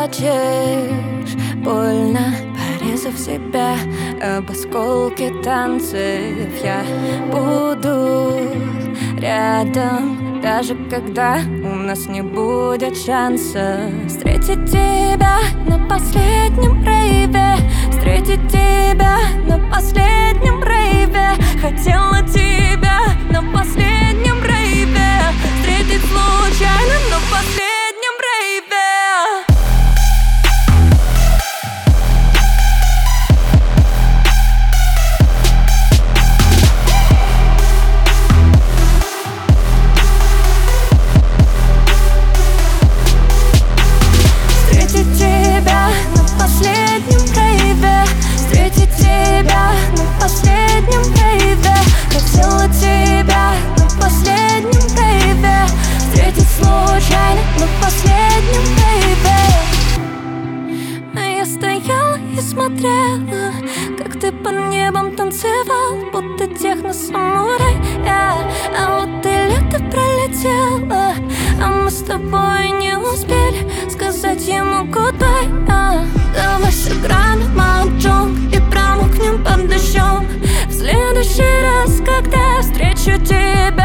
плачешь, больно порезав себя об осколки танцев. Я буду рядом, даже когда у нас не будет шанса встретить тебя на последнем рейве, встретить тебя на последнем рейве. Хотела тебя на последнем рейве встретить случайно на последнем рейве. Встретить тебя на последнем рейве, встретить тебя на последнем рейве. Хотела тебя на последнем рейве встретить случайно на последнем рейве. А я стояла и смотрела, как ты под небом танцевал, будто техно-самурай. А вот и лето пролетело, а мы с тобой не успели сказать ему goodbye. Давай сыграем маджонг и промокнем под дождем в следующий раз, когда встречу тебя.